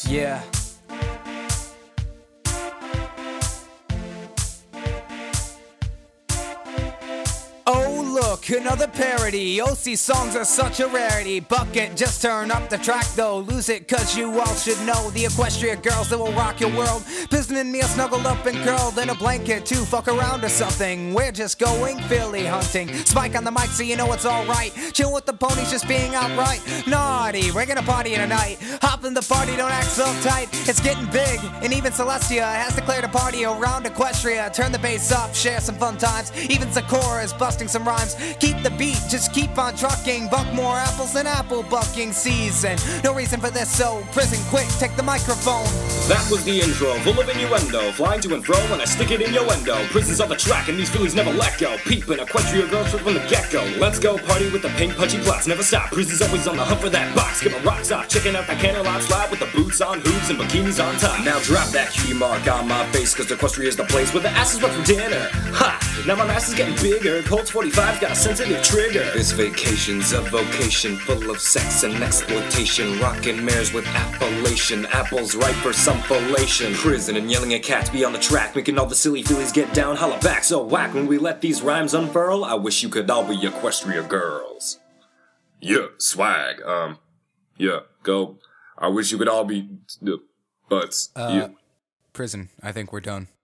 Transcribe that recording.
Yeah. Oh look, another parody. OC songs are such a rarity. Bucket, just turn up the track though. Lose it cause you all should know the Equestria girls that will rock your world. Piston and me are snuggled up and curled in a blanket to fuck around or something. We're just going Philly hunting. Spike on the mic so you know it's alright. Chill with the ponies just being outright naughty. We're gonna party tonight. Hop in the party, don't act so tight. It's getting big, and even Celestia has declared a party around Equestria. Turn the bass up, share some fun times. Even Sakura is busting some rhymes. Keep the beat, just keep on trucking. Buck more apples than apple bucking season. No reason for this, so prison quick, take the microphone. That was the intro, full of innuendo. Flying to and fro when I stick it in your window. Prison's on the track and these Phillies never let go. Peeping Equestria girls from the get-go. Let's go party with the pink punchy plots. Never stop, Prison's always on the hunt for that box. Get my rocks off, checking out that Candlelight slide with the boots on, hooves and bikinis on top. Now drop that key mark on my face, cause Equestria's the place where the asses went for dinner. Ha! Now my mass is getting bigger. Colts 45's got a sensitive trigger. This vacation's a vocation full of sex and exploitation. Rockin' mares with appellation. Apples ripe for some fellation. Prison and yelling at cats be on the track, making all the silly Phillies get down. Holla back so whack when we let these rhymes unfurl. I wish you could all be Equestria girls. Yeah, swag. Yeah, go. I wish you could all be butts. Yeah. Prison, I think we're done.